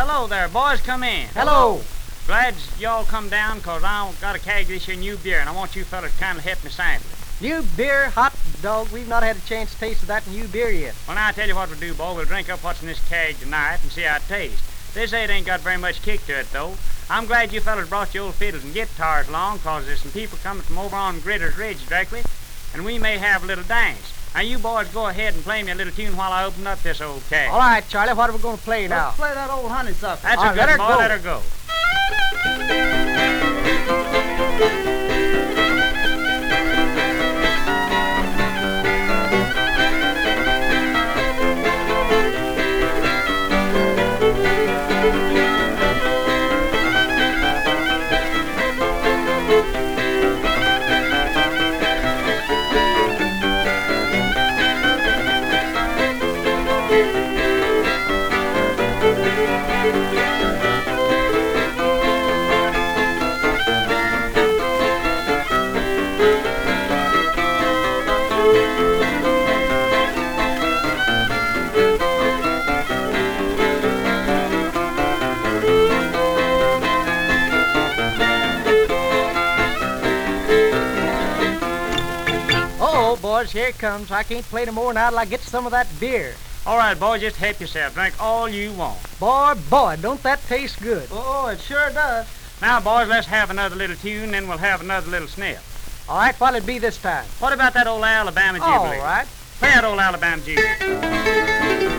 hello there, boys. Come in. Hello. Glad y'all come down, 'cause I got a keg of this here new beer, and I want you fellas to kind of help me sample it. New beer, hot dog. We've not had a chance to taste of that new beer yet. Well, now, I tell you what we'll do, boy. We'll drink up what's in this keg tonight and see how it tastes. This ain't got very much kick to it, though. I'm glad you fellas brought your old fiddles and guitars along, 'cause there's some people coming from over on Gritter's Ridge directly, and we may have a little dance. Now, you boys go ahead and play me a little tune while I open up this old keg. All right, Charlie, what are we going to play now? Let's play that old honeysuckle. That's All a right, good let her boy. go. Let her go. Oh, boys, here it comes. I can't play no more now till I get some of that beer. All right, boy, just help yourself. Drink all you want. Boy, don't that taste good. Oh, it sure does. Now, boys, let's have another little tune, then we'll have another little sniff. All right, what'll it be this time? What about that old Alabama All Jubilee? right. Play that old Alabama Jubilee.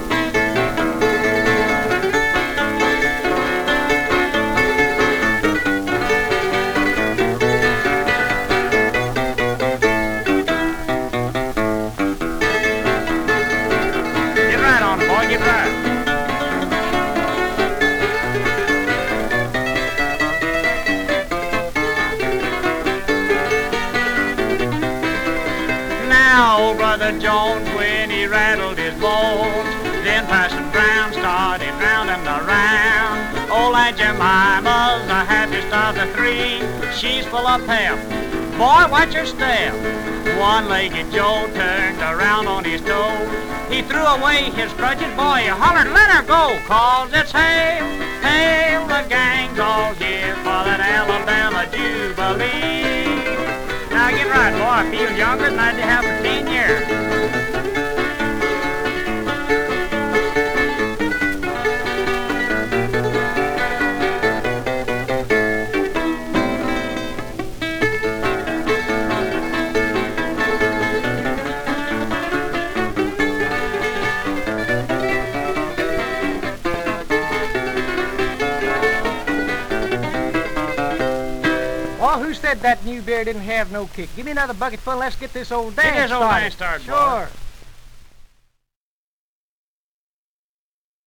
Get right on it, boy, get right. Now, old Brother Jones, when he rattled his bones, then Parson Brown started rounding around. Old Aunt Jemima's the happiest of the three. She's full of pep. Boy, watch her step. One-legged Joe turned around on his toes. He threw away his crutches. Boy, he hollered, let her go, 'cause it's hail, hail, the gang's all here for that Alabama Jubilee. Now get right, boy. I feel younger than I did have for 10 years. Oh, who said that new beer didn't have no kick? Give me another bucketful and let's get this old dance Get this old started. dance started, boy. Sure.